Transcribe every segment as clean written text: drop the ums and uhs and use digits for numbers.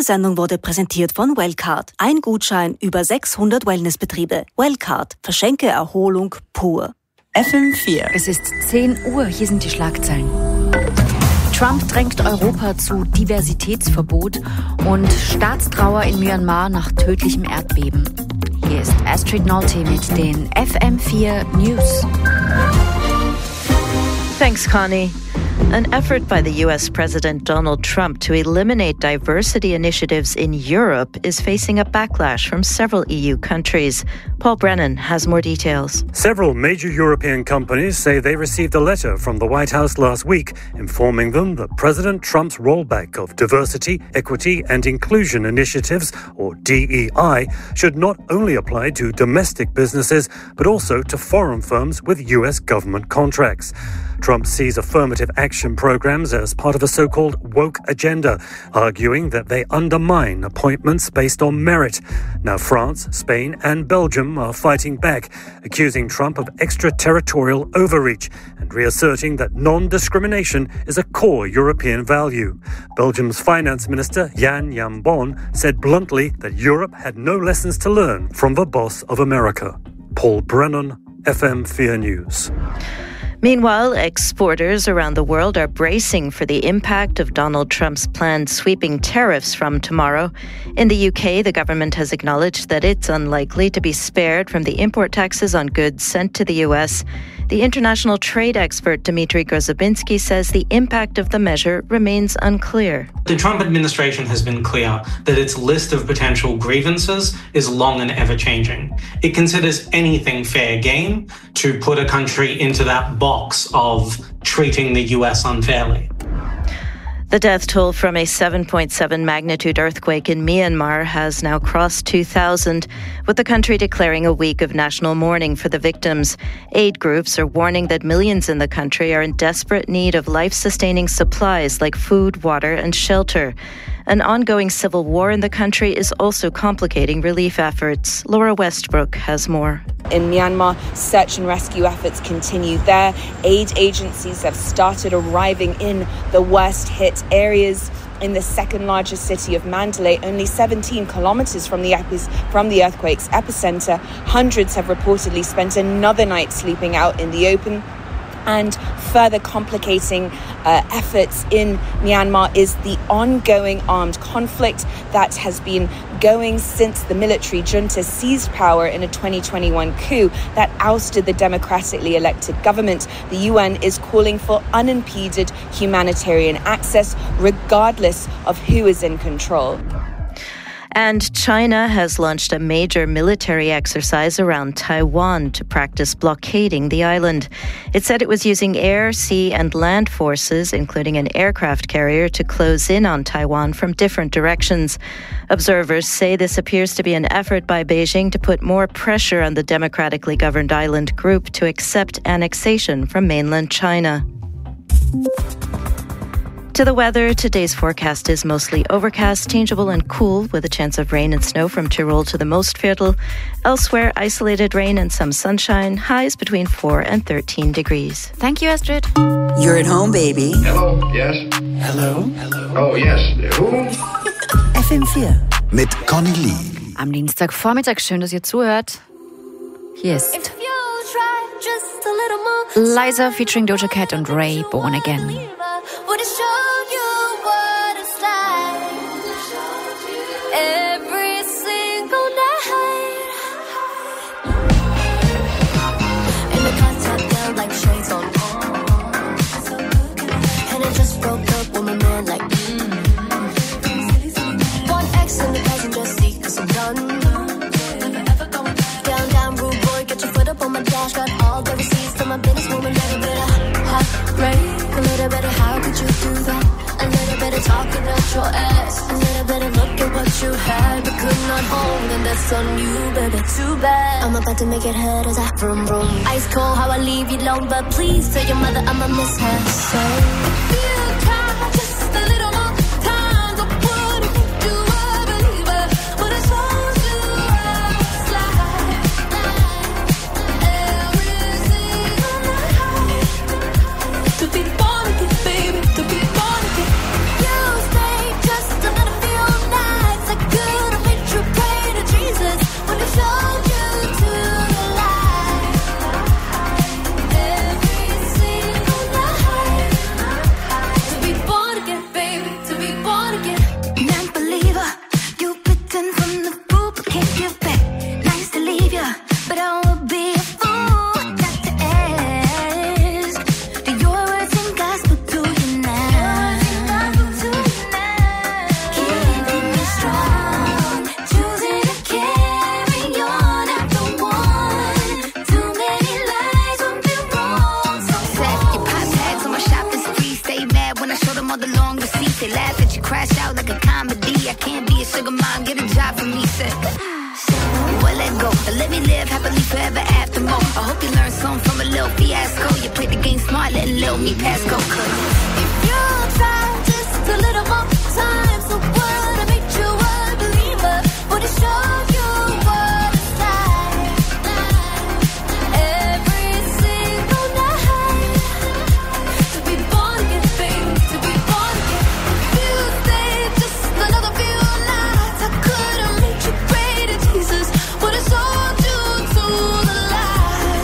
Sendung wurde präsentiert von Wellcard. Ein Gutschein über 600 Wellnessbetriebe. Wellcard. Verschenke Erholung pur. FM4. Es ist 10 Uhr. Hier sind die Schlagzeilen. Trump drängt Europa zu Diversitätsverbot und Staatstrauer in Myanmar nach tödlichem Erdbeben. Hier ist Astrid Nolte mit den FM4 News. Thanks, Connie. An effort by the US President Donald Trump to eliminate diversity initiatives in Europe is facing a backlash from several EU countries. Paul Brennan has more details. Several major European companies say they received a letter from the White House last week informing them that President Trump's rollback of diversity, equity and inclusion initiatives, or DEI, should not only apply to domestic businesses but also to foreign firms with US government contracts. Trump sees affirmative action programs as part of a so-called woke agenda, arguing that they undermine appointments based on merit. Now France, Spain and Belgium are fighting back, accusing Trump of extraterritorial overreach and reasserting that non-discrimination is a core European value. Belgium's finance minister, Jan Jambon, said bluntly that Europe had no lessons to learn from the boss of America. Paul Brennan, FM4 News. Meanwhile, exporters around the world are bracing for the impact of Donald Trump's planned sweeping tariffs from tomorrow. In the UK, the government has acknowledged that it's unlikely to be spared from the import taxes on goods sent to the US. The international trade expert Dmitry Grozobinski says the impact of the measure remains unclear. The Trump administration has been clear that its list of potential grievances is long and ever-changing. It considers anything fair game to put a country into that box of treating the US unfairly. The death toll from a 7.7 magnitude earthquake in Myanmar has now crossed 2,000, with the country declaring a week of national mourning for the victims. Aid groups are warning that millions in the country are in desperate need of life-sustaining supplies like food, water, and shelter. An ongoing civil war in the country is also complicating relief efforts. Laura Westbrook has more. In Myanmar, search and rescue efforts continue there. Aid agencies have started arriving in the worst-hit areas. In the second largest city of Mandalay, only 17 kilometers from the earthquake's epicenter, hundreds have reportedly spent another night sleeping out in the open. And further complicating efforts in Myanmar is the ongoing armed conflict that has been going since the military junta seized power in a 2021 coup that ousted the democratically elected government. The UN is calling for unimpeded humanitarian access, regardless of who is in control. And China has launched a major military exercise around Taiwan to practice blockading the island. It said it was using air, sea, and land forces, including an aircraft carrier, to close in on Taiwan from different directions. Observers say this appears to be an effort by Beijing to put more pressure on the democratically governed island group to accept annexation from mainland China. To the weather, today's forecast is mostly overcast, changeable and cool with a chance of rain and snow from Tyrol to the Mostviertel. Elsewhere, isolated rain and some sunshine, highs between 4 and 13 degrees. Thank you, Astrid. You're at home, baby. Hello, yes. Hello? Hello. Oh, yes. Who? FM4 mit Conny Lee. Am Dienstagvormittag, schön, dass ihr zuhört. Hier ist Liza featuring Doja Cat und Ray, Born Again. Would have showed you what it's like every single night. In the contact girl like shades on, and I just broke up with my man like one X in the passenger seat 'cause I'm done. Down, rude boy, get your foot up on my dash. Got all the receipts for my business woman. Little bit of heartbreak, a little bit of how could you do that? A little bit of talking at your ass, a little bit of look at what you had but could not hold, and that's on you, baby. Too bad. I'm about to make it hurt as I vroom vroom. Ice cold, how I leave you alone, but please tell your mother I'ma miss her. So if you try just a little more time, I wouldn't do a believer, but I told you I was like every single night to be born again, baby, to be born again. You stay just a little feel nice. But let me live happily forever after more. I hope you learned something from a little fiasco. You played the game smart, letting little me pass go. Cause if you try just a little more time, so what? I made you a believer. Would it show you what it's like? Every single night. To be born again, baby, to be born again. If you stay just another few nights, I could have made you greater, Jesus. Would have sold you to the light.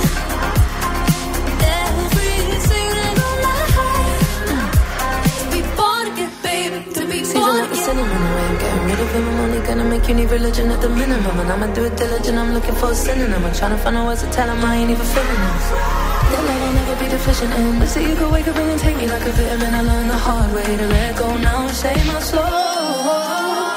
Every single night. To be born again, baby, to be born again. Sitting in the rain, getting rid of him. I'm only gonna make you need religion at the minimum. And I'ma do it diligent, I'm looking for a synonym. I'm trying to find a words to tell him I ain't even feeling this. That love will never be deficient in. But see, you could wake up and take me like a vitamin. I learned the hard way to let go now and save my soul.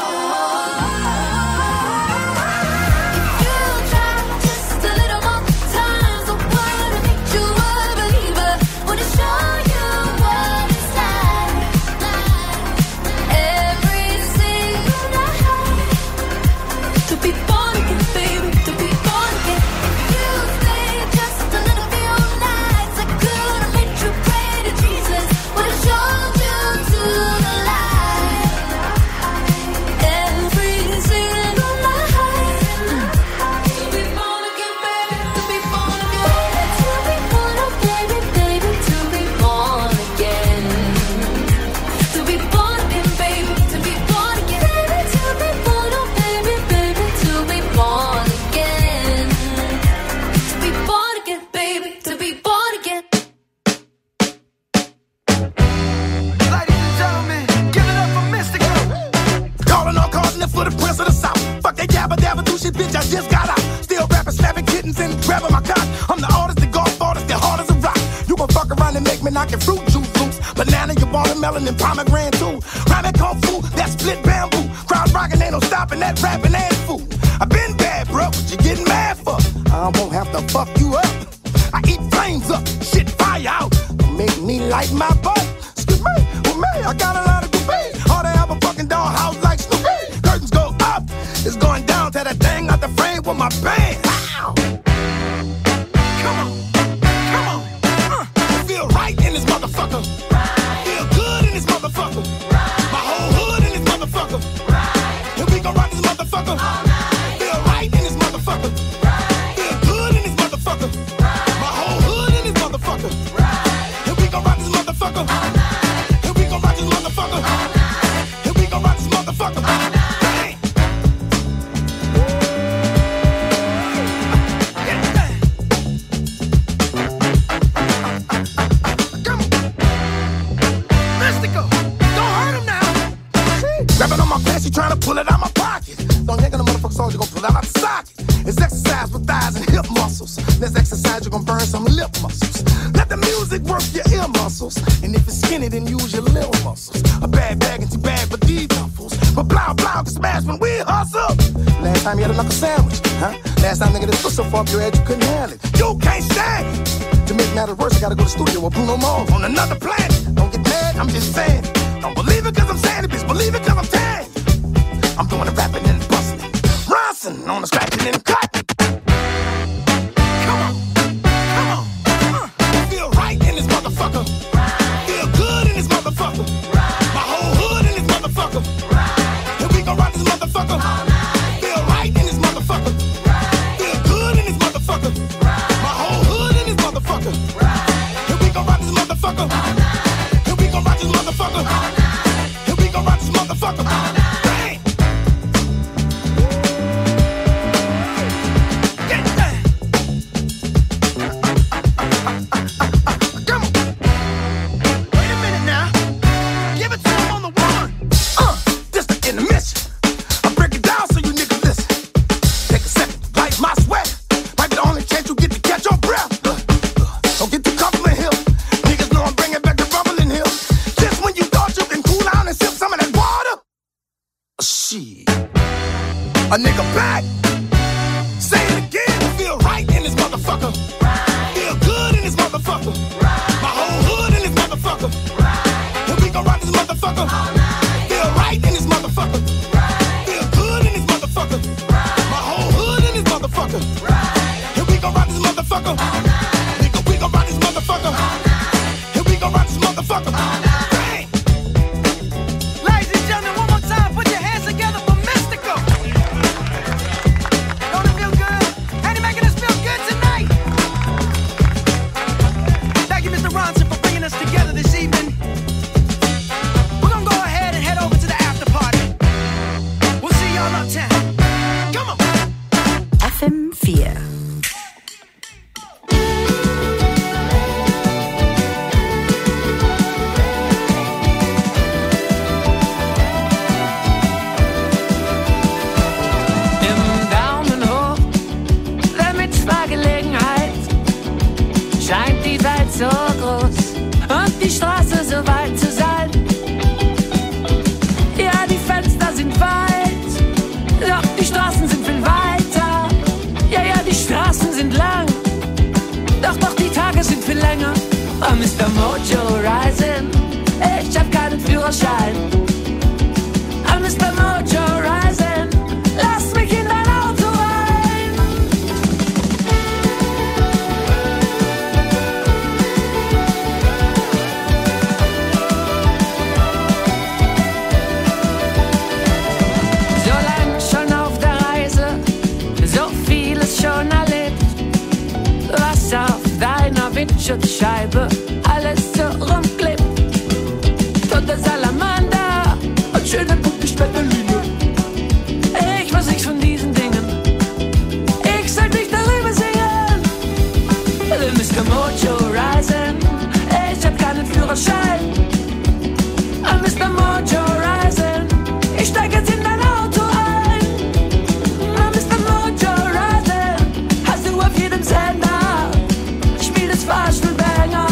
Bitch, I just got out. Still rapping, slapping kittens and grabbing my cock. I'm the artist, the golf artist, the hard as a rock. You gon' fuck around and make me knock your fruit juice loose. Banana, your watermelon, and pomegranate too. Rhyming kung fu, that split bamboo. Crowd rocking, ain't no stopping that rapping ass fool. I been bad, bro, what you getting mad for? I won't have to fuck you up. I eat flames up, shit fire out. Make me light my butt. Excuse me, with me, I got a lot of debate. All they have a fucking dollhouse like Snoopy. Curtains go up, it's going down to that thing out the frame with my band. Ow. Come on, come on. I feel right in this motherfucker. Feel good in this motherfucker. My whole hood in this motherfucker. And we gon' rock this motherfucker. Feel right in this motherfucker. Feel good in this motherfucker. My whole hood in this motherfucker. And we gon' rock this motherfucker. And we gon' rock this motherfucker. And we gon' rock this motherfucker. She trying to pull it out my pocket. Don't yank on the motherfucking soldier, gon' pull it out the socket. It's exercise with thighs and hip muscles. There's exercise, you're gon' burn some lip muscles. Let the music work your ear muscles. And if it's skinny, then use your little muscles. A bad bag and bag for these duffels. But blah, blah, can smash when we hustle. Last time you had a knuckle sandwich, huh? Last time nigga, this was so far up your head you couldn't handle it. You can't stand it. To make matters worse, I gotta go to the studio with Bruno Mars on another planet. Don't get mad, I'm just saying. Don't believe it cause I'm saying it, bitch. Believe it cause I'm saying it. I'm doing the rapping and busting. Ronson on the scratching and cutting. Come on, come on. Feel right in this motherfucker. Feel good in this motherfucker. My whole hood in this motherfucker. And we gon' rock this motherfucker. Feel right in this motherfucker. Feel good in this motherfucker. My whole hood in this motherfucker. And we gon' rock this motherfucker. And we gon' rock this motherfucker. And we gon' rock this motherfucker. viel länger. Oh, Mr. Mojo Rising, ich hab keinen Führerschein. Oh, Mr. Mojo Rising, lass mich in dein Auto rein. So lang schon auf der Reise, so vieles schon erlebt. Was auf deiner Windschutzscheibe alles so rumklebt. Tote Salamander und schöne bunte Spetteline. Ich weiß nichts von diesen Dingen, ich soll nicht darüber singen. Mr. Mojo Rising, ich hab keinen Führerschein. Mr. Mojo Rising, ich steig jetzt in dein Auto ein. Mr. Mojo Rising, hast du auf jedem Sender, spiel das Fahrstuhlbanger.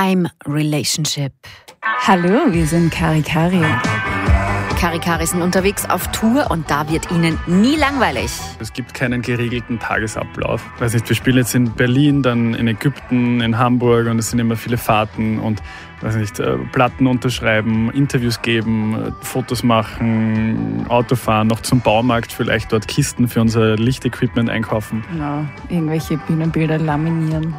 Time Relationship. Hallo, wir sind Karikari. Karikari sind unterwegs auf Tour und da wird ihnen nie langweilig. Es gibt keinen geregelten Tagesablauf. Weiß nicht, wir spielen jetzt in Berlin, dann in Ägypten, in Hamburg und es sind immer viele Fahrten und weiß nicht, Platten unterschreiben, Interviews geben, Fotos machen, Auto fahren, noch zum Baumarkt, vielleicht dort Kisten für unser Lichtequipment einkaufen. Genau, irgendwelche Bühnenbilder laminieren.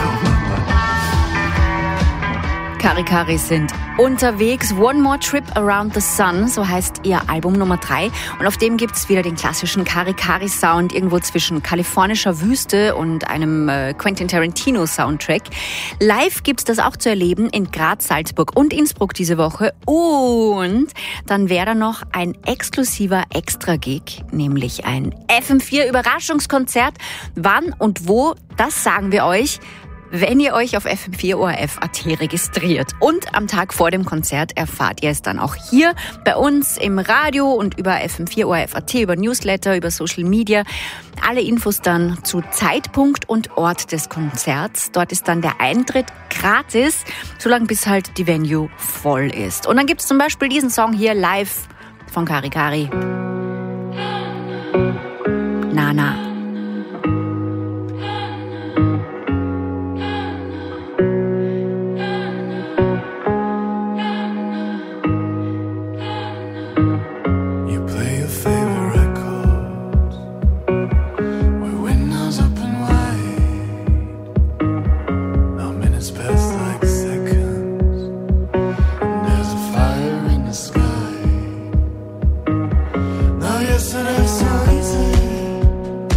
Karikari sind unterwegs. One More Trip Around the Sun, so heißt ihr Album Nummer 3. Und auf dem gibt's wieder den klassischen Karikari-Sound, irgendwo zwischen kalifornischer Wüste und einem Quentin Tarantino-Soundtrack. Live gibt's das auch zu erleben in Graz, Salzburg und Innsbruck diese Woche. Und dann wäre da noch ein exklusiver Extra-Gig, nämlich ein FM4-Überraschungskonzert. Wann und wo, das sagen wir euch, wenn ihr euch auf FM4ORF.at registriert. Und am Tag vor dem Konzert erfahrt ihr es dann auch hier bei uns im Radio und über FM4ORF.at, über Newsletter, über Social Media. Alle Infos dann zu Zeitpunkt und Ort des Konzerts. Dort ist dann der Eintritt gratis, solange bis halt die Venue voll ist. Und dann gibt's zum Beispiel diesen Song hier live von Karikari. Nana. Yesterday so easy.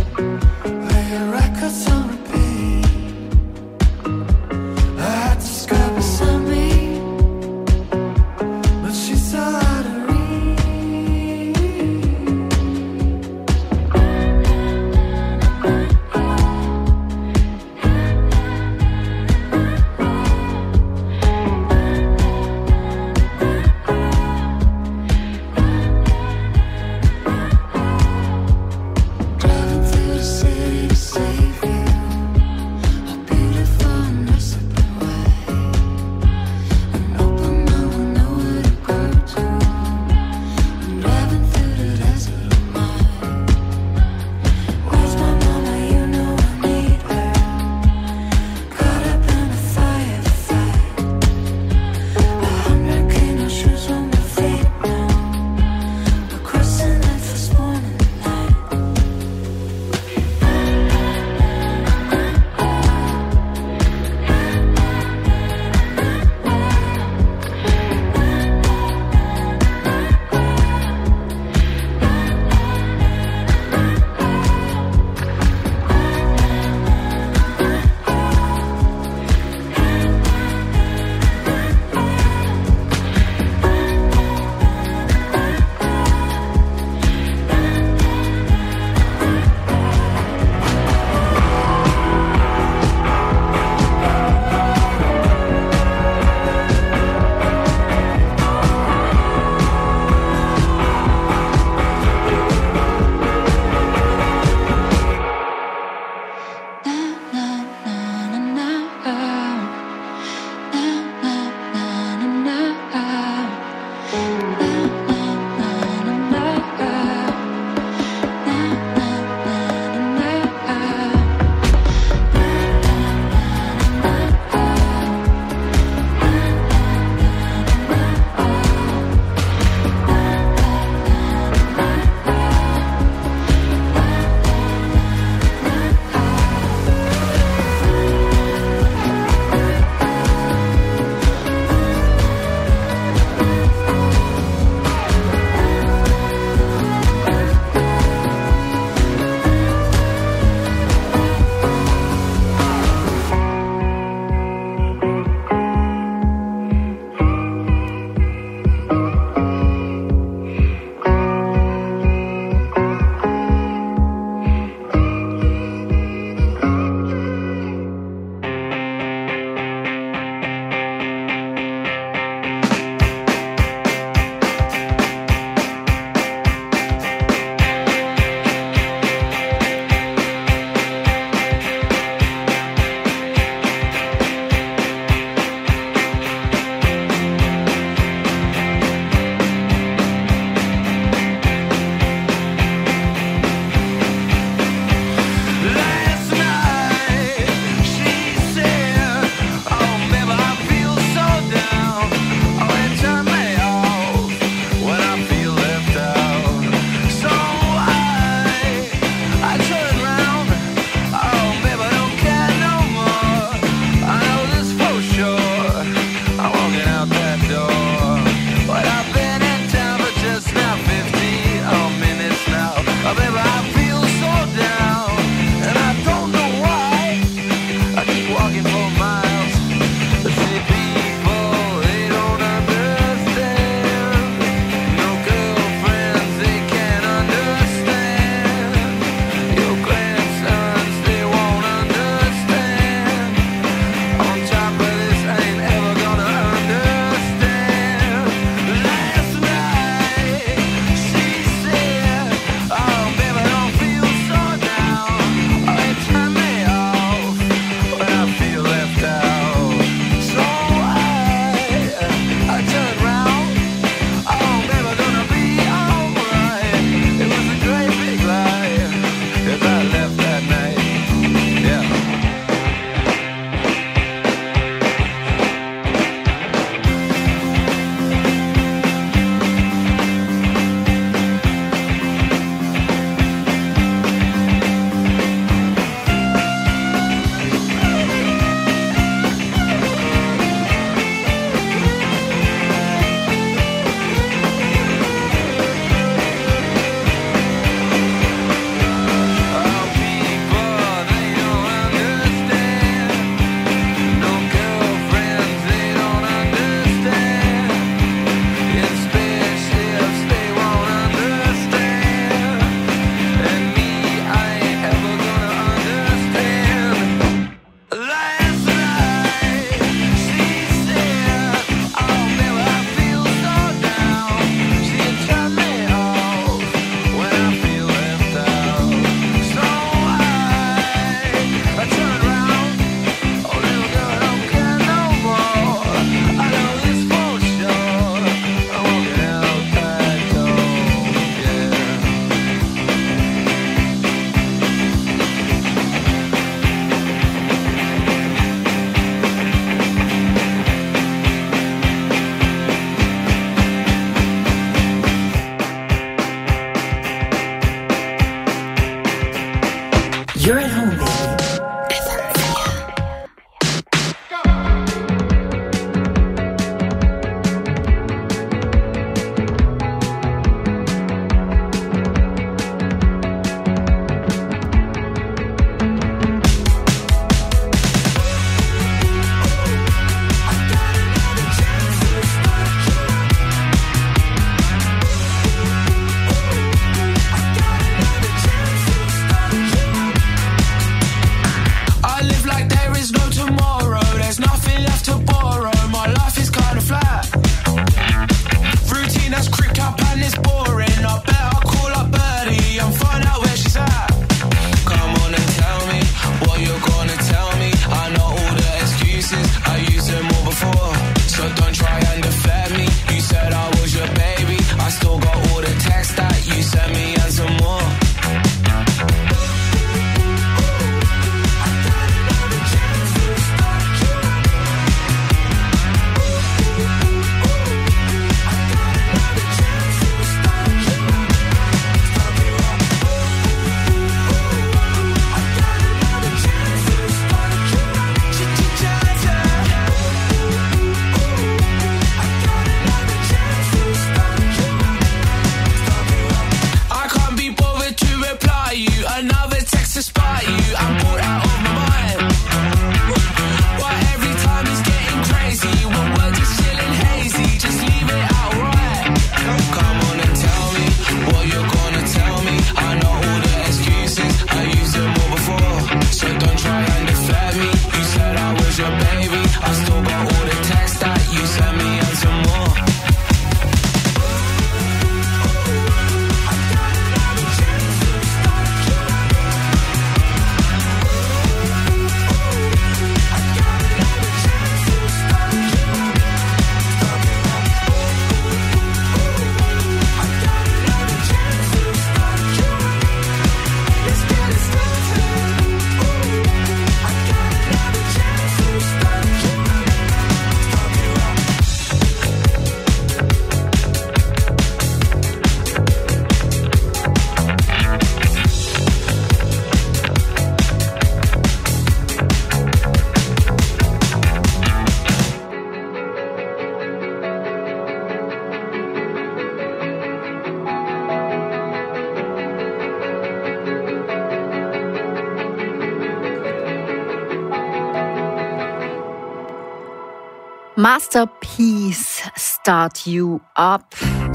Masterpiece, Start You Up.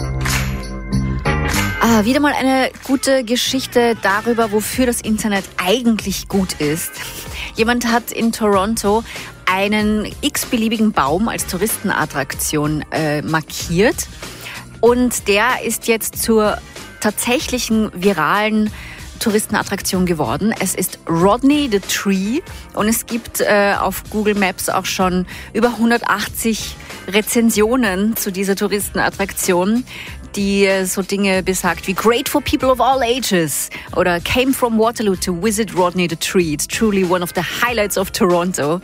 Wieder mal eine gute Geschichte darüber, wofür das Internet eigentlich gut ist. Jemand hat in Toronto einen x-beliebigen Baum als Touristenattraktion markiert. Und der ist jetzt zur tatsächlichen viralen Touristenattraktion geworden. Es ist Rodney the Tree und es gibt auf Google Maps auch schon über 180 Rezensionen zu dieser Touristenattraktion, die so Dinge besagt wie Great for people of all ages oder Came from Waterloo to visit Rodney the Tree. It's truly one of the highlights of Toronto.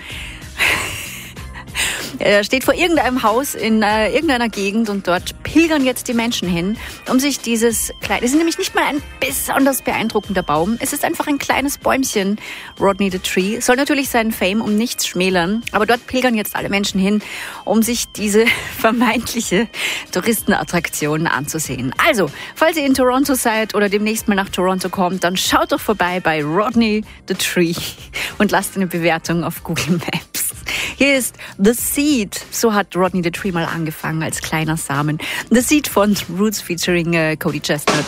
Er steht vor irgendeinem Haus in irgendeiner Gegend und dort pilgern jetzt die Menschen hin, um sich dieses kleine... Es ist nämlich nicht mal ein besonders beeindruckender Baum. Es ist einfach ein kleines Bäumchen, Rodney the Tree. Soll natürlich seinen Fame um nichts schmälern, aber dort pilgern jetzt alle Menschen hin, um sich diese vermeintliche Touristenattraktion anzusehen. Also, falls ihr in Toronto seid oder demnächst mal nach Toronto kommt, dann schaut doch vorbei bei Rodney the Tree und lasst eine Bewertung auf Google Maps. Hier ist The Seed. So hat Rodney the Tree mal angefangen als kleiner Samen. The Seed von Roots featuring Cody Chestnut.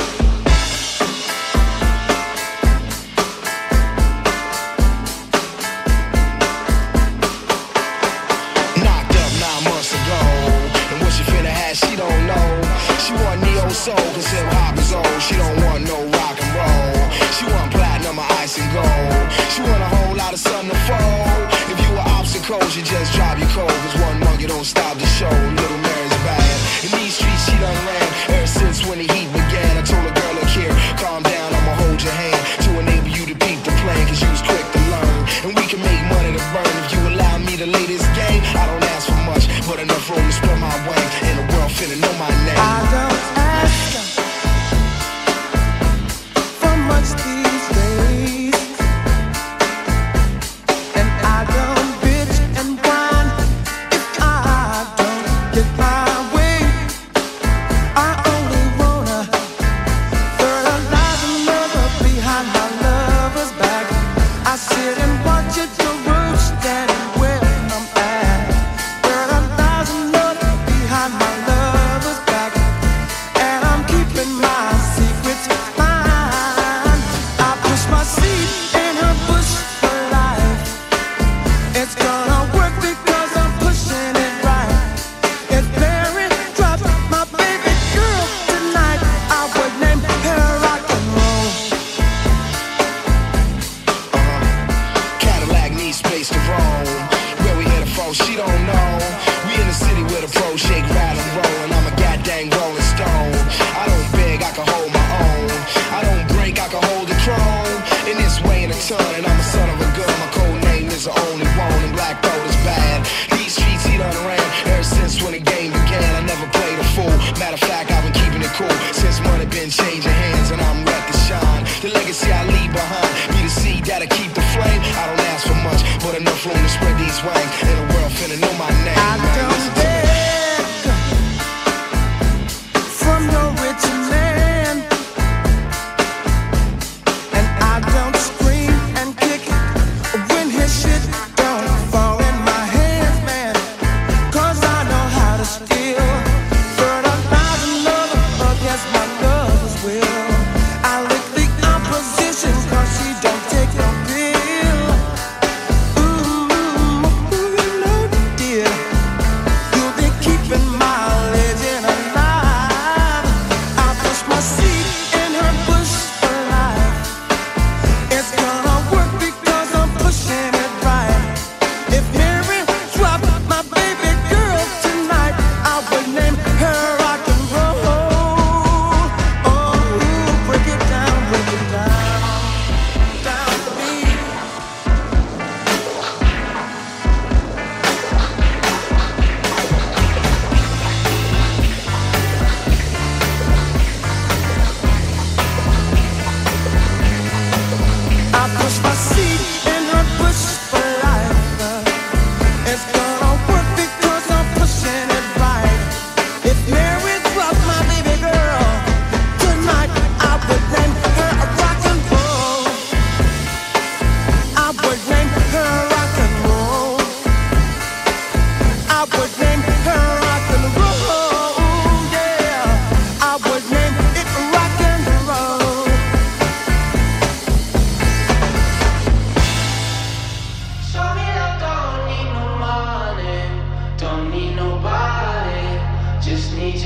Knocked up 9 months ago, and what she finna have, she don't know. She want neo-soul, cause hip hop is old. She don't want no rock and roll. She want platinum or ice and gold. She want a whole lot of sun to fold. If you were obstacles, you just drive your cold. Cause one monkey don't stop the show. Little Mary's bad. In these streets she done ran ever since when the heat began. I told a girl, look here, calm down, I'ma hold your hand to enable you to peep the plan. Cause you was quick to learn, and we can make money to burn. If you allow me to lay this game, I don't ask for much, but enough room to spread my wings. And the world finna know my name. I don't ask her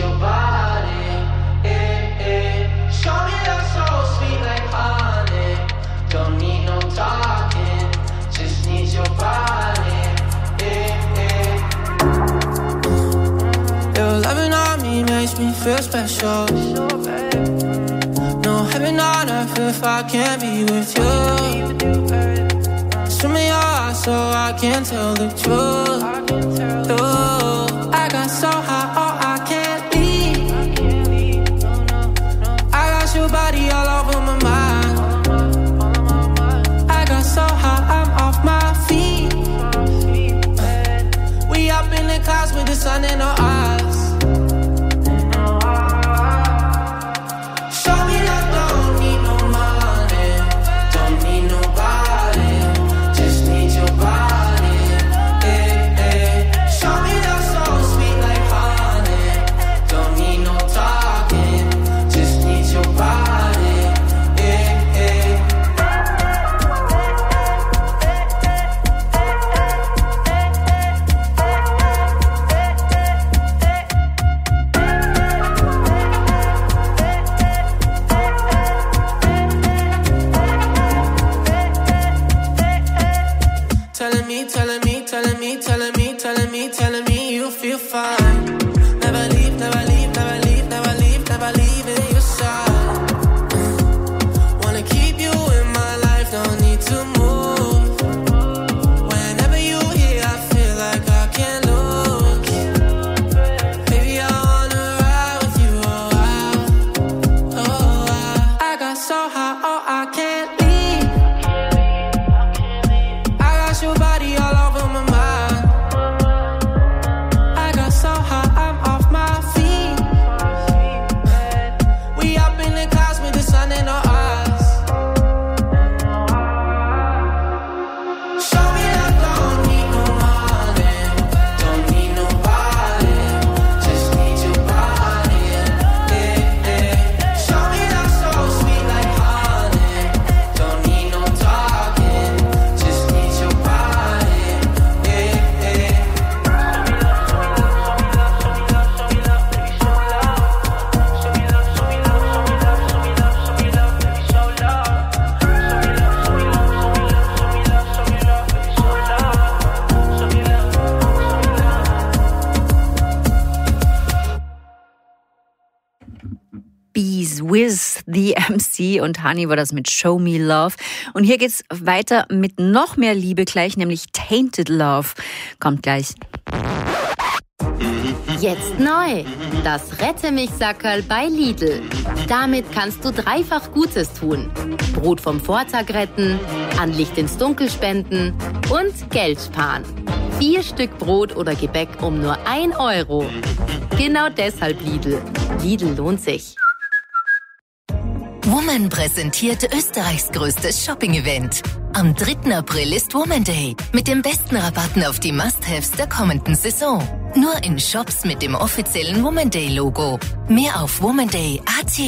your body. Show me love so sweet like honey. Don't need no talking, just need your body. Your loving on me makes me feel special. No heaven on earth if I can't be with you. Swim in your eyes so I can tell the truth. I got so high, oh I can't leave. I got your body all over my mind. I got so high, I'm off my feet. We up in the clouds with the sun in our eyes. Show me love, don't need no money, don't need nobody, just need your body. Show me love so sweet like honey, don't need no talking, just need your body. Telling me you feel fine. Never leave, never leave, never leave, never leave, never leave in your side. Wanna keep you in my life, don't need to move. Whenever you here, I feel like I can't lose. Baby, I wanna ride with you, I got so high, oh, I can't leave. I got your body all over my mind. With the MC und Honey war das mit Show Me Love. Und hier geht's weiter mit noch mehr Liebe gleich, nämlich Tainted Love. Kommt gleich. Jetzt neu, das Rette-mich-Sackerl bei Lidl. Damit kannst du dreifach Gutes tun. Brot vom Vortag retten, an Licht ins Dunkel spenden und Geld sparen. 4 Stück Brot oder Gebäck um nur 1 Euro. Genau deshalb Lidl. Lidl lohnt sich. Woman präsentiert Österreichs größtes Shopping-Event. Am 3. April ist Woman Day mit den besten Rabatten auf die Must-Haves der kommenden Saison. Nur in Shops mit dem offiziellen Woman Day-Logo. Mehr auf womanday.at.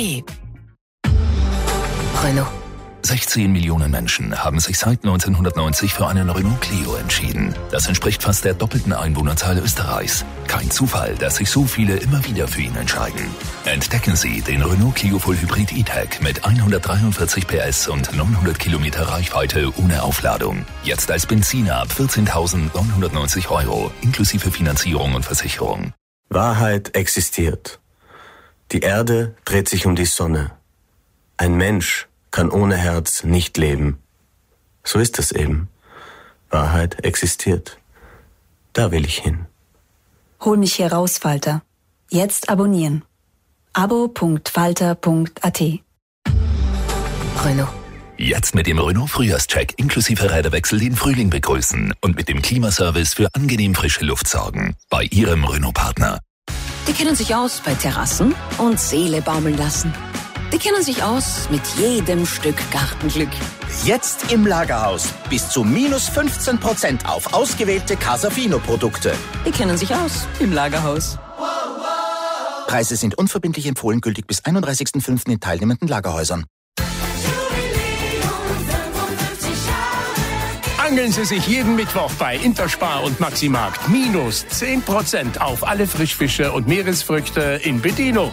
Renault. 16 Millionen Menschen haben sich seit 1990 für einen Renault Clio entschieden. Das entspricht fast der doppelten Einwohnerzahl Österreichs. Kein Zufall, dass sich so viele immer wieder für ihn entscheiden. Entdecken Sie den Renault Clio Full Hybrid E-Tech mit 143 PS und 900 Kilometer Reichweite ohne Aufladung. Jetzt als Benziner ab 14.990 €, inklusive Finanzierung und Versicherung. Wahrheit existiert. Die Erde dreht sich um die Sonne. Ein Mensch kann ohne Herz nicht leben. So ist es eben. Wahrheit existiert. Da will ich hin. Hol mich hier raus, Falter. Jetzt abonnieren. abo.falter.at. Renault. Jetzt mit dem Renault Frühjahrscheck inklusive Räderwechsel den Frühling begrüßen und mit dem Klimaservice für angenehm frische Luft sorgen. Bei Ihrem Renault-Partner. Die kennen sich aus bei Terrassen und Seele baumeln lassen. Die kennen sich aus mit jedem Stück Gartenglück. Jetzt im Lagerhaus. Bis zu -15% auf ausgewählte Casafino-Produkte. Die kennen sich aus im Lagerhaus. Preise sind unverbindlich empfohlen, gültig bis 31.05. in teilnehmenden Lagerhäusern. Hangeln Sie sich jeden Mittwoch bei Interspar und Maximarkt minus 10% auf alle Frischfische und Meeresfrüchte in Bedino.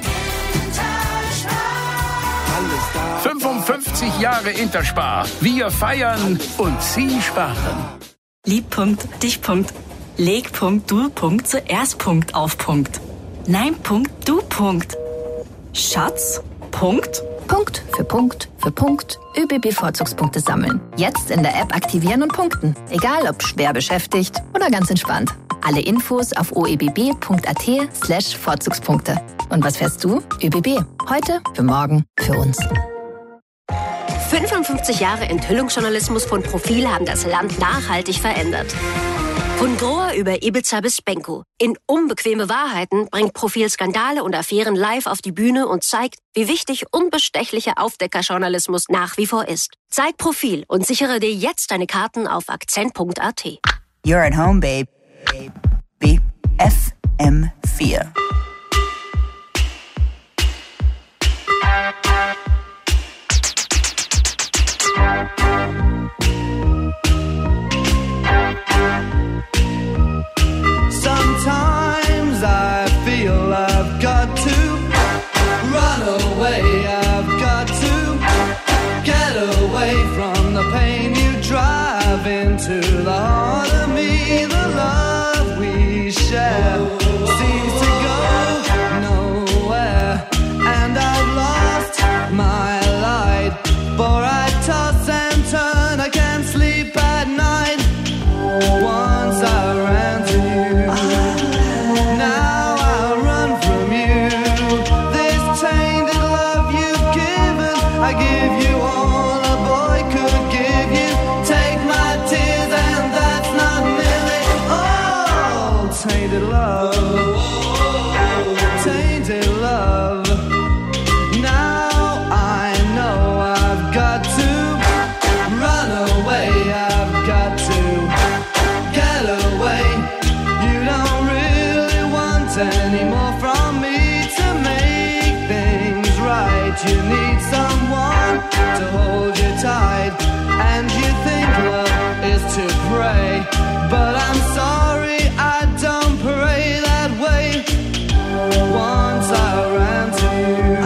55 Jahre Interspar. Wir feiern und Sie sparen. Lieb. Dich. Leg. Du. Zuerst. Auf. Nein. Du. Schatz. Punkt für Punkt. ÖBB-Vorzugspunkte sammeln. Jetzt in der App aktivieren und punkten. Egal ob schwer beschäftigt oder ganz entspannt. Alle Infos auf oebb.at/Vorzugspunkte. Und was fährst du? ÖBB. Heute, für morgen, für uns. 55 Jahre Enthüllungsjournalismus von Profil haben das Land nachhaltig verändert. Von Grohr über Ibiza bis Benko. In Unbequeme Wahrheiten bringt Profil Skandale und Affären live auf die Bühne und zeigt, wie wichtig unbestechlicher Aufdeckerjournalismus nach wie vor ist. Zeig Profil und sichere dir jetzt deine Karten auf akzent.at. You're at home, babe. FM4. Sometimes I feel I've got to run away. I've got to get away from the pain you drive into the heart of me. The love we share seems to go nowhere, and I've lost my light. For I toss and turn, I can't sleep at night. Once I ran to you, now I run from you. This tainted love you've given, I give you all a boy could give you. Take my tears and that's not nearly all. Tainted love, tainted love. Now I know I've got to run away. I've got to get away. You don't really want any more from me to make things right. You need someone to hold you tight, and you think love is to pray, but I'm sorry, I don't pray that way. Once I ran to you,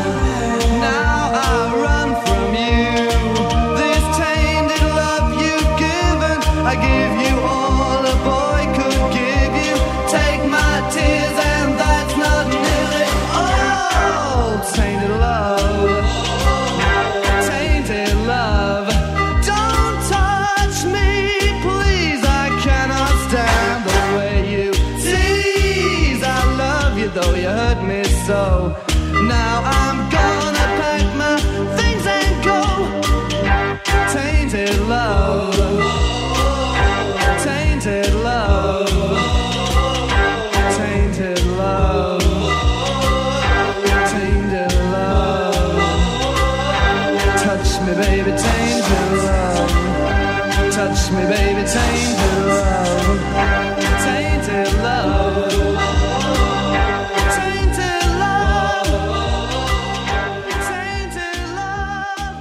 now I run from you. This tainted love you've given, I give you all a boy could give you. Take my tears and that's not nearly all. Tainted love, tainted love. Don't touch me, please, I cannot stand the way you tease. I love you though you hurt me so. Now I'm gonna pack my things and go. Tainted love, tainted love, tainted love, tainted love. Touch me, baby, tainted love. Touch me, baby, tainted love. Tainted love. Tainted love. Tainted love.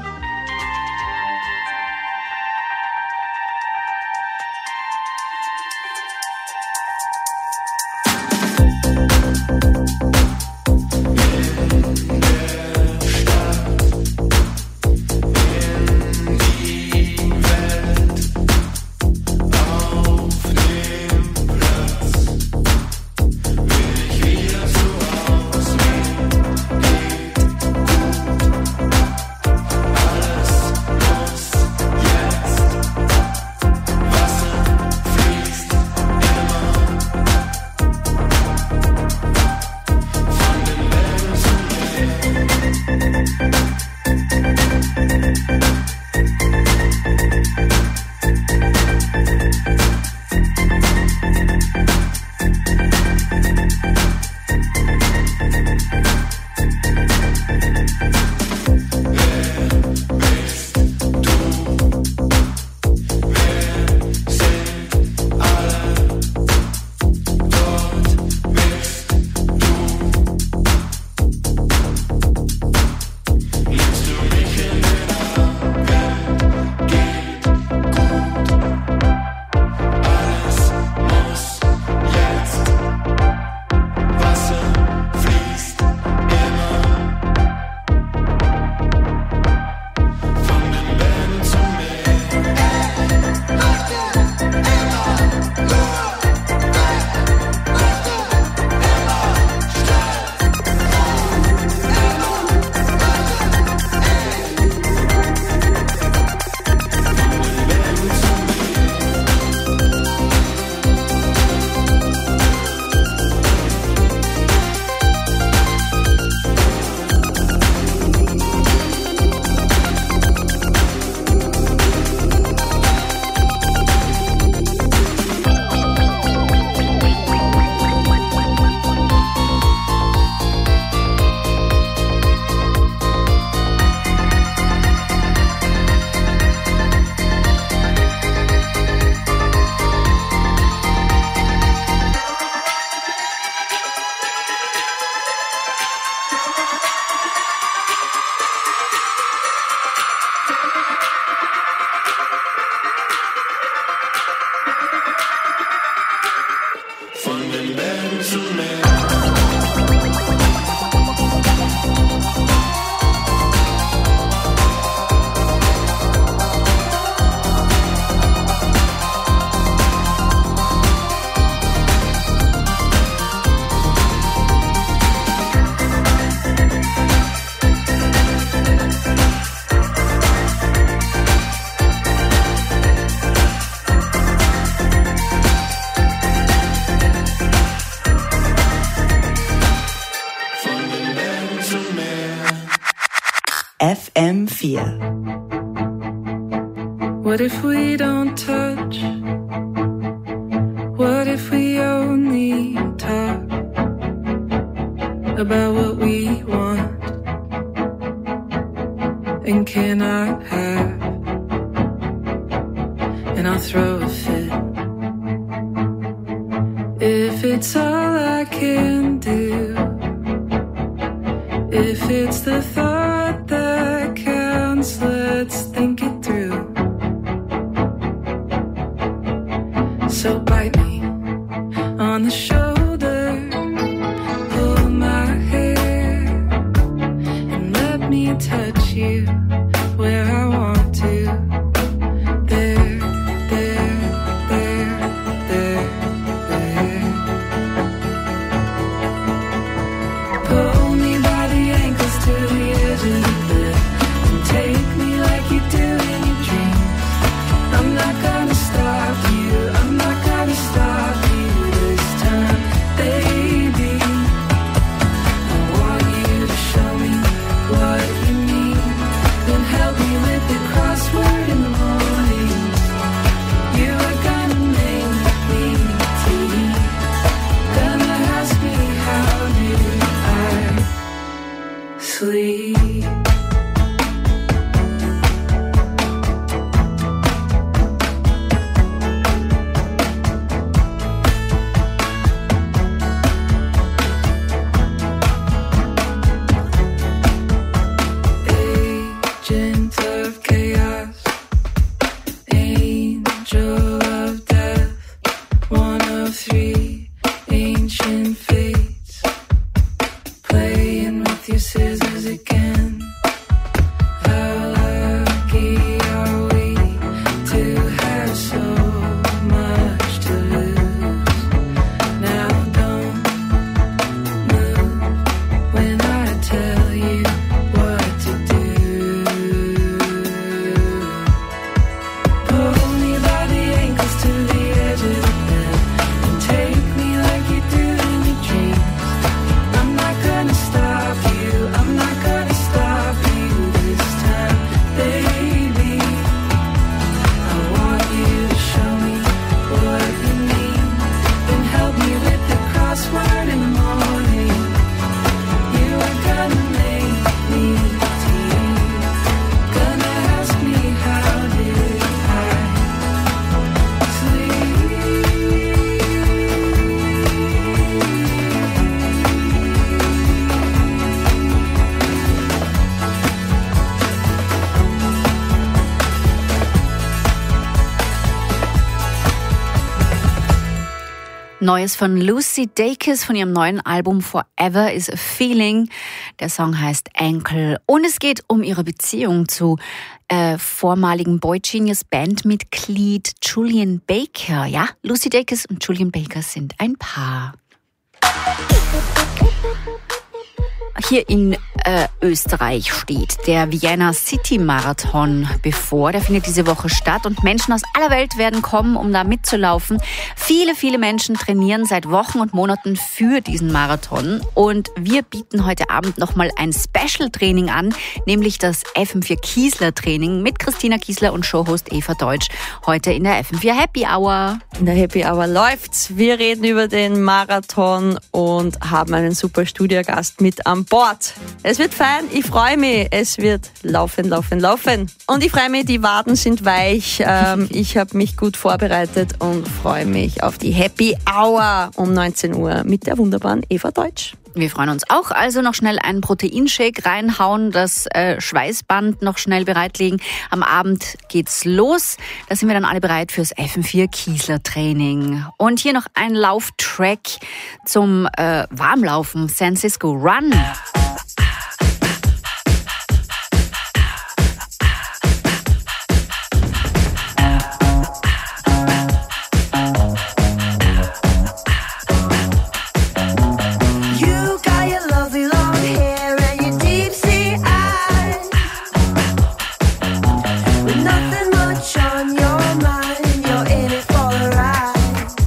FM4. What if we don't touch? What if we only talk about what we want and cannot have? And I'll throw a fit if it's all I can do. If it's the thought that counts, let's think it through. So bite me on the shoulder, pull my hair, and let me touch you where I want to. There, there, there, there, there. Pull me by the ankles to the edge of the bed and take me like you do in your dreams. I'm not gonna stop you, I'm not gonna stop you this time, baby. I want you to show me what you mean, then help me with the crossword in the morning. You are gonna make me tea, gonna ask me how do I sleep. Agent of chaos, angel of death, one of three ancient fates, playing with your scissors again. How lucky are we to have so much to lose? Now don't move when I tell you what to do. Pull me by the ankles to the edge of the bed and take me like you do in your dreams. I'm not gonna stop you, I'm not gonna stop you this time, baby. I want you to show me what you mean, then help me with the crossword in the morning. You are gonna make me tea, gonna ask me how did I Neues von Lucy Dacus von ihrem neuen Album Forever is a Feeling. Der Song heißt Ankle und es geht um ihre Beziehung zu vormaligen Boy Genius Bandmitglied Julian Baker. Ja, Lucy Dacus und Julian Baker sind ein Paar. Hier in Österreich steht der Vienna City Marathon bevor. Der findet diese Woche statt und Menschen aus aller Welt werden kommen, um da mitzulaufen. Viele, viele Menschen trainieren seit Wochen und Monaten für diesen Marathon und wir bieten heute Abend nochmal ein Special-Training an, nämlich das FM4 Kiesler-Training mit Christina Kiesler und Showhost Eva Deutsch heute in der FM4 Happy Hour. In der Happy Hour läuft's. Wir reden über den Marathon und haben einen super Studiogast mit an Bord. Es wird fein, ich freue mich. Es wird laufen. Und ich freue mich, die Waden sind weich. Ich habe mich gut vorbereitet und freue mich auf die Happy Hour um 19 Uhr mit der wunderbaren Eva Deutsch. Wir freuen uns auch. Also noch schnell einen Proteinshake reinhauen, das Schweißband noch schnell bereitlegen. Am Abend geht's los. Da sind wir dann alle bereit fürs FM4 Kiesler Training. Und hier noch ein Lauftrack zum Warmlaufen. San Cisco Run.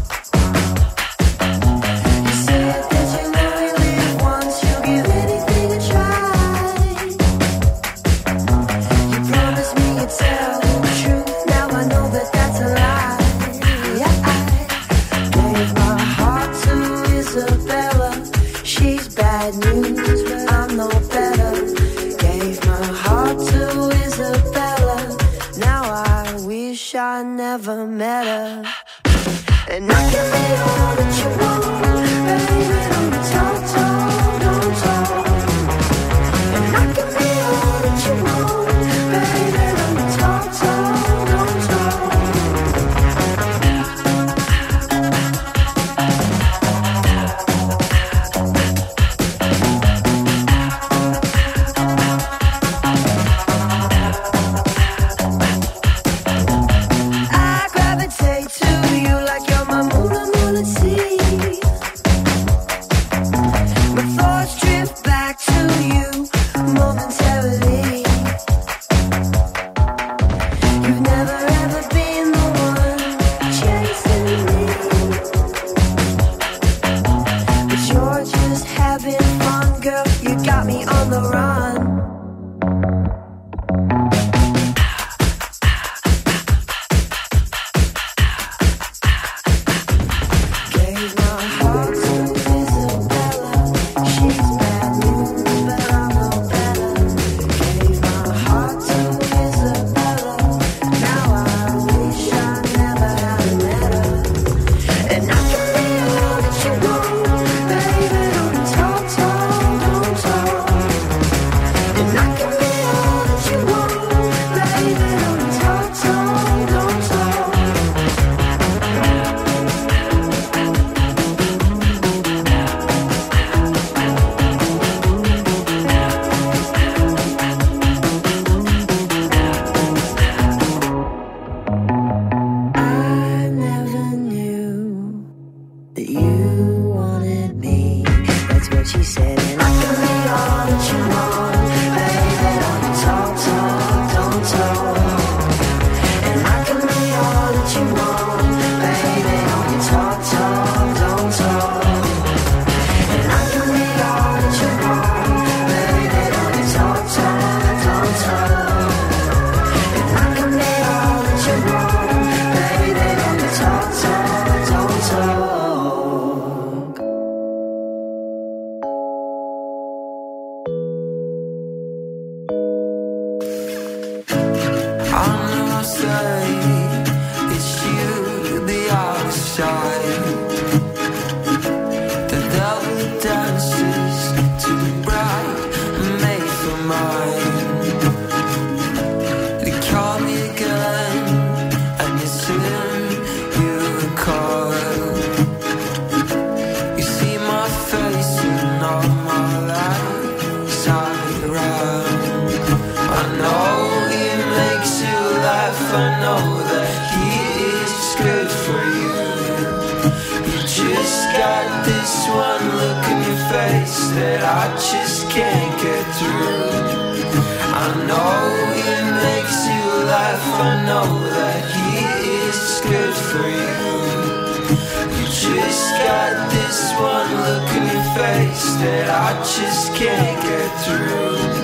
Anything know better. Gave my heart to Isabella. Now I wish I never met her. And I can be all that you want, baby, don't talk, don't talk. And I can be all that you want, baby, don't talk, don't talk. I gravitate to you like you're my moon, moon and sea. My thoughts drift back to you momentarily. You've never ever been the one chasing me, but you're just having fun, girl. You got me on the run. Gave my heart to Isabella. She's bad news, but I know better. Gave my heart to Isabella. Now I wish I never had met her. And I can be all that you want, baby, don't talk, don't talk. And I can be all that you want, baby, don't talk, don't talk. I never knew that you wanted me. That's what she said. And I can be all that you want, baby, don't talk, don't talk. And I can be all that you want, baby, don't talk, don't talk. And I can be all that you want, baby, don't talk, don't talk. And I can be all that you want, baby, don't talk, don't talk. I know, say it's you, the other side. The devil dances to the bride made for mine. They call me again, and it's in you call. You see my face in all my life side around. I know he makes you laugh. I know that he is good for you. You just got this one look in your face that I just can't get through. I know he makes you laugh. I know that he is good for you. You just got this one look in your face that I just can't get through.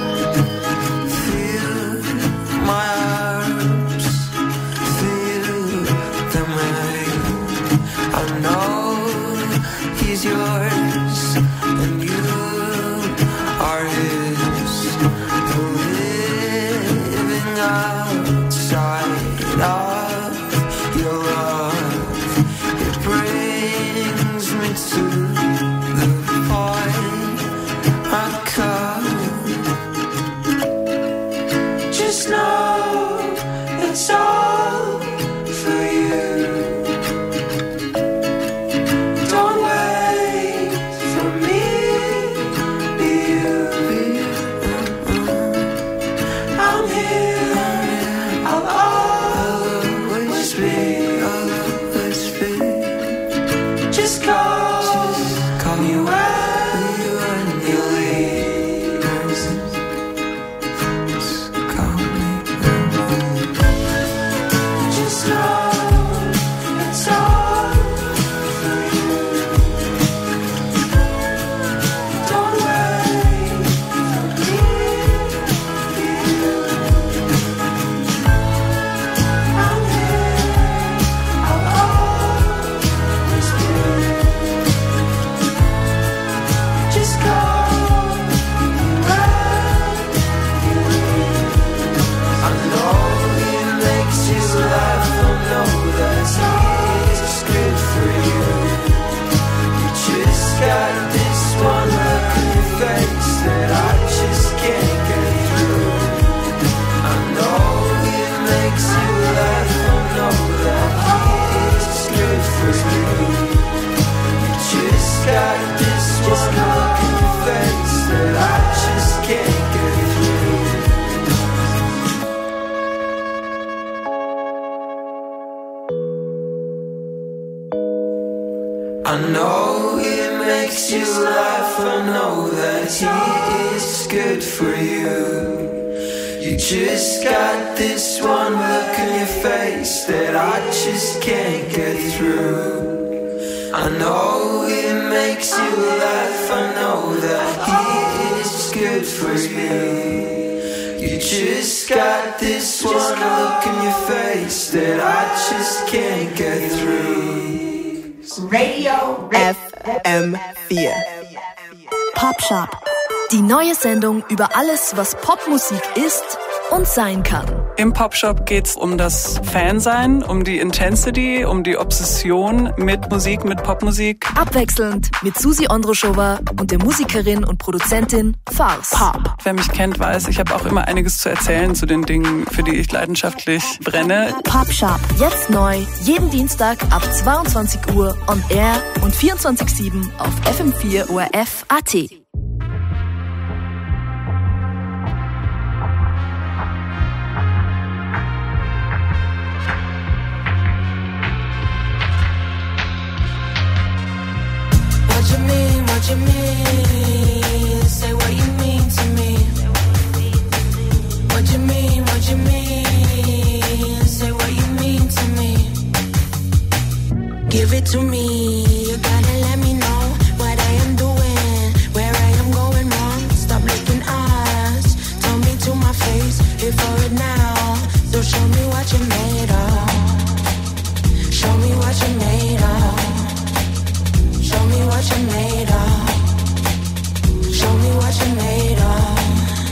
Feel my arms, feel them rain. I know he's yours and you are his. Living outside of your love, it brings me to the point I come I just can't get through. I know it makes you laugh, I know that he is good for you. You just got this one look in your face that I just can't get through. I know it makes you laugh, I know that he is good for you. You just got this one look in your face that I just can't get through. Radio FM4 Pop Shop. Die neue Sendung über alles, was Popmusik ist und sein kann. Im Popshop geht's um das Fansein, um die Intensity, um die Obsession mit Musik, mit Popmusik. Abwechselnd mit Susi Ondroschova und der Musikerin und Produzentin Farce. Pop. Wer mich kennt, weiß, ich habe auch immer einiges zu erzählen zu den Dingen, für die ich leidenschaftlich brenne. Pop Shop. Jetzt neu, jeden Dienstag ab 22 Uhr on air und 24/7 auf FM4 ORF.at. What you mean? Say what you mean to me. What you mean? What you mean? Say what you mean to me. Give it to me. You gotta let me know what I am doing, where I am going wrong. Stop licking eyes. Tell me to my face. Here for it now. So show me what you're made of. Show me what you're made of. Show me what you're made of. Show me what you're made of.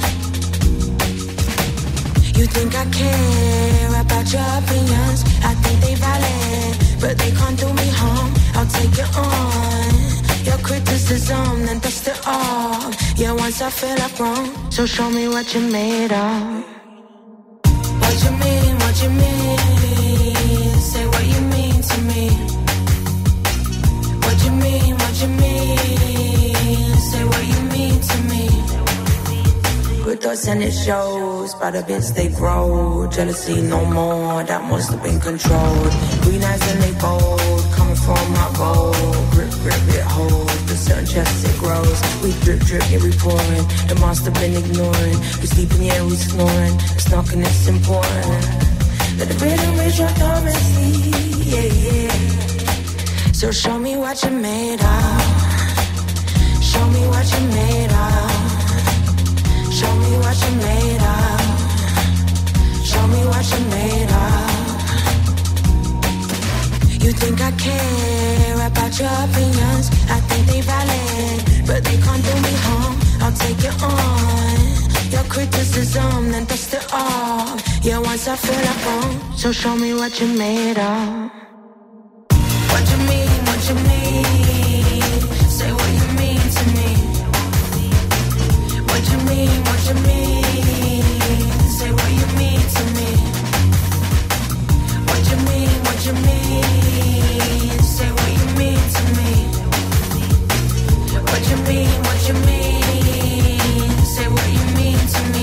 You think I care about your opinions? I think they valid, but they can't do me harm. I'll take it on. Your criticism, then dust it off. Yeah, once I feel I've grown, so show me what you're made of. What you mean? What you mean? Say what you mean to me. What you mean? What you mean? Say what you mean to me. Good thoughts and it shows. By the bits they grow. Jealousy no more. That must have been controlled. Green eyes and they bold. Coming from my goal. Grip, grip, it holds. The certain chest it grows. We drip, drip, yeah, we pouring. The monster been ignoring. We sleeping, yeah, we snoring. It's knocking, it's important. Let the rhythm reach your dormancy. Yeah, yeah. So show me what you're made of. Show me what you're made of. Show me what you're made of. Show me what you're made of. You think I care about your opinions? I think they valid, but they can't do me harm. I'll take it on. Your criticism, then dust it off. Yeah, once I feel like wrong, so show me what you're made of. What you mean? What you mean? Say what you mean to me. What you mean? What you mean? Say what you mean to me. What you mean? What you mean? Say what you mean to me. What you mean? What you mean? Say what you mean to me.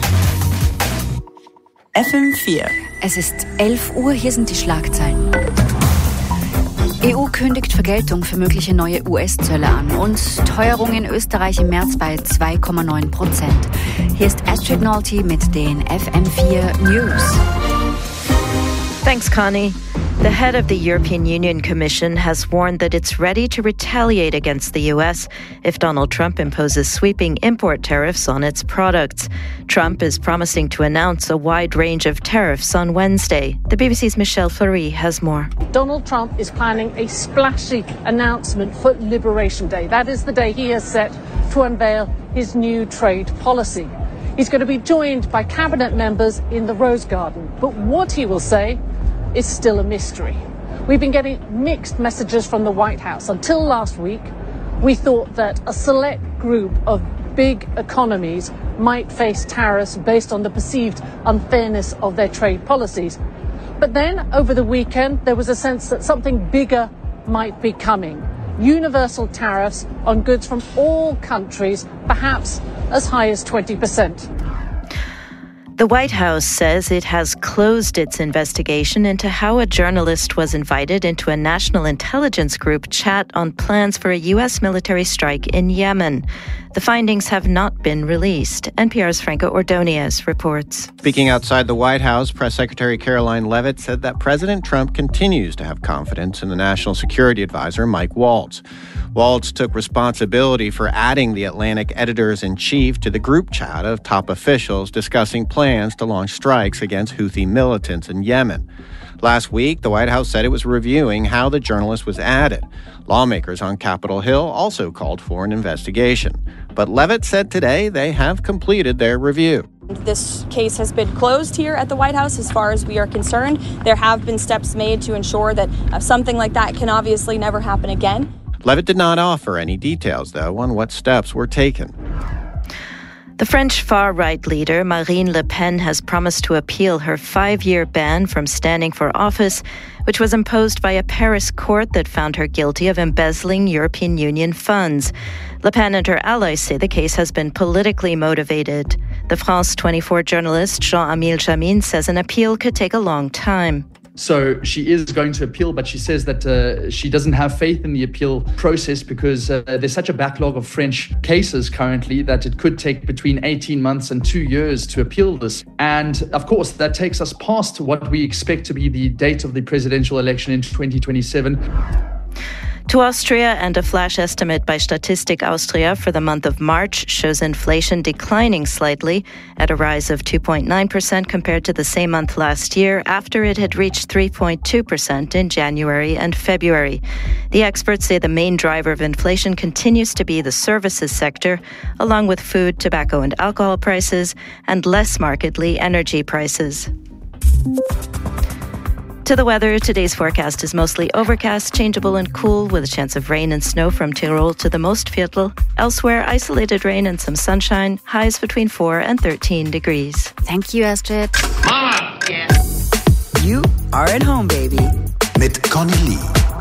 FM4. Es ist 11 Uhr, hier sind die Schlagzeilen. EU kündigt Vergeltung für mögliche neue US-Zölle an und Teuerung in Österreich im März bei 2,9%. Hier ist Astrid Nolte mit den FM4 News. Thanks, Connie. The head of the European Union Commission has warned that it's ready to retaliate against the US if Donald Trump imposes sweeping import tariffs on its products. Trump is promising to announce a wide range of tariffs on Wednesday. The BBC's Michelle Fleury has more. Donald Trump is planning a splashy announcement for Liberation Day. That is the day he has set to unveil his new trade policy. He's going to be joined by cabinet members in the Rose Garden. But what he will say is still a mystery. We've been getting mixed messages from the White House. Until last week, we thought that a select group of big economies might face tariffs based on the perceived unfairness of their trade policies. But then, over the weekend, there was a sense that something bigger might be coming. universal tariffs on goods from all countries, perhaps as high as 20%. The White House says it has closed its investigation into how a journalist was invited into a national intelligence group chat on plans for a U.S. military strike in Yemen. The findings have not been released. NPR's Franco Ordonez reports. Speaking outside the White House, Press Secretary Caroline Leavitt said that President Trump continues to have confidence in the National Security Advisor, Mike Waltz. Waltz took responsibility for adding the Atlantic editors-in-chief to the group chat of top officials discussing plans to launch strikes against Houthi militants in Yemen. Last week, the White House said it was reviewing how the journalist was added. Lawmakers on Capitol Hill also called for an investigation. But Leavitt said today they have completed their review. This case has been closed here at the White House as far as we are concerned. There have been steps made to ensure that something like that can obviously never happen again. Leavitt did not offer any details, though, on what steps were taken. The French far-right leader Marine Le Pen has promised to appeal her 5-year ban from standing for office, which was imposed by a Paris court that found her guilty of embezzling European Union funds. Le Pen and her allies say the case has been politically motivated. The France 24 journalist Jean-Amil Jamin says an appeal could take a long time. So she is going to appeal, but she says that she doesn't have faith in the appeal process because there's such a backlog of French cases currently that it could take between 18 months and 2 years to appeal this. And of course, that takes us past what we expect to be the date of the presidential election in 2027. To Austria, and a flash estimate by Statistik Austria for the month of March shows inflation declining slightly at a rise of 2.9% compared to the same month last year after it had reached 3.2% in January and February. The experts say the main driver of inflation continues to be the services sector, along with food, tobacco and alcohol prices, and less markedly energy prices. To the weather, today's forecast is mostly overcast, changeable and cool with a chance of rain and snow from Tyrol to the Mostviertel. Elsewhere, isolated rain and some sunshine, highs between 4 and 13 degrees. Thank you, Astrid. Mama! Yeah. You are at home, baby. Mit Conny Lee.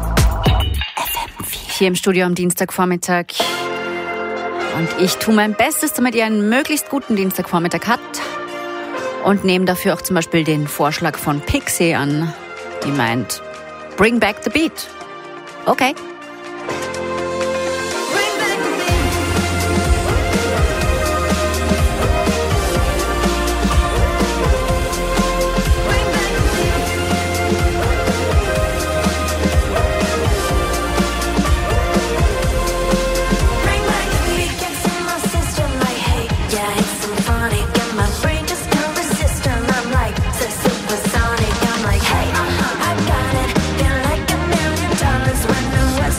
Hier im Studio am Dienstagvormittag. Und ich tue mein Bestes, damit ihr einen möglichst guten Dienstagvormittag habt. Und nehme dafür auch zum Beispiel den Vorschlag von Pixie an. Die meint, bring back the beat. Okay. Supersonic, I'm like, hey, I got it, feel like $1 million when the West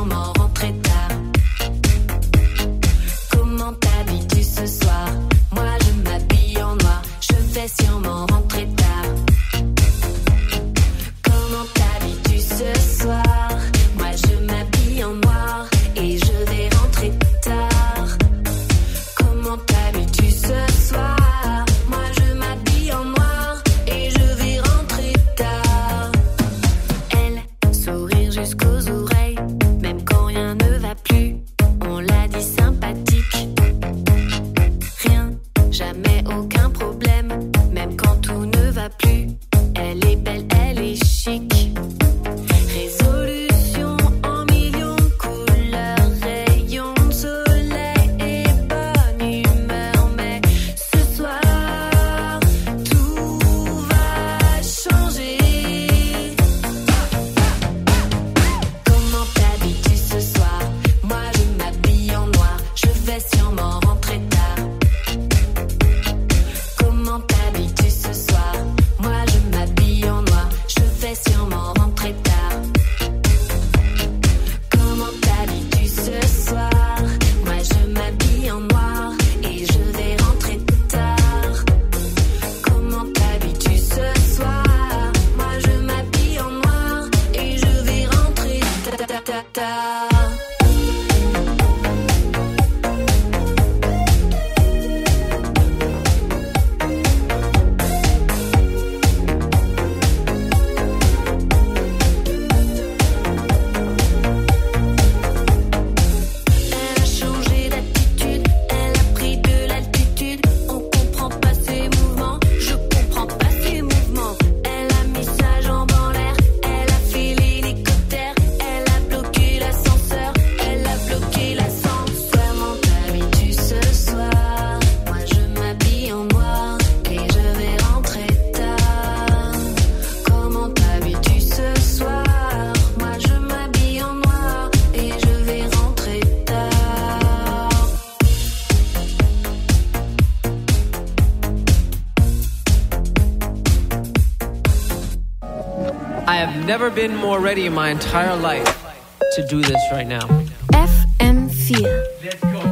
sûrement rentrer tard. Comment t'habilles-tu ce soir? Moi je m'habille en noir, je vais sûrement rentrer tard. Comment t'habilles-tu ce soir? Moi je m'habille en noir et je vais rentrer tard. Comment t'habilles-tu ce soir? Moi je m'habille en noir et je vais rentrer tard. Elle sourire jusqu'aux oreilles, même quand rien ne va plus. On l'a dit sympathique. Rien, jamais aucun problème, même quand tout ne va plus. Elle est belle, elle est chic. Résolution en millions de couleurs, rayons de soleil et bonne humeur. Mais ce soir, tout va changer. Comment t'habilles-tu ce soir? Moi je m'habille en noir, je vais sûrement rentrer tard. Comment t'habilles-tu ce soir? Moi je m'habille en noir, je vais sûrement rentrer tard. Comment t'habilles-tu ce soir? Moi je m'habille en noir et je vais rentrer tard. Comment t'habilles-tu ce soir? Moi je m'habille en noir et je vais rentrer tard. Elle a changé d'attitude, elle a pris de l'altitude. On comprend pas ses mouvements, je comprends pas ses mouvements. Elle a mis sa jambe en l'air, elle a fait l'hélicoptère. Elle a bloqué l'ascenseur, elle a bloqué l'ascenseur. Comment t'habilles-tu ce soir? Moi je m'habille en noir et je vais rentrer tard. Comment t'habilles-tu ce soir? Moi je m'habille en noir et je vais rentrer tard. I have never been more ready in my entire life to do this right now. FM4. Let's go.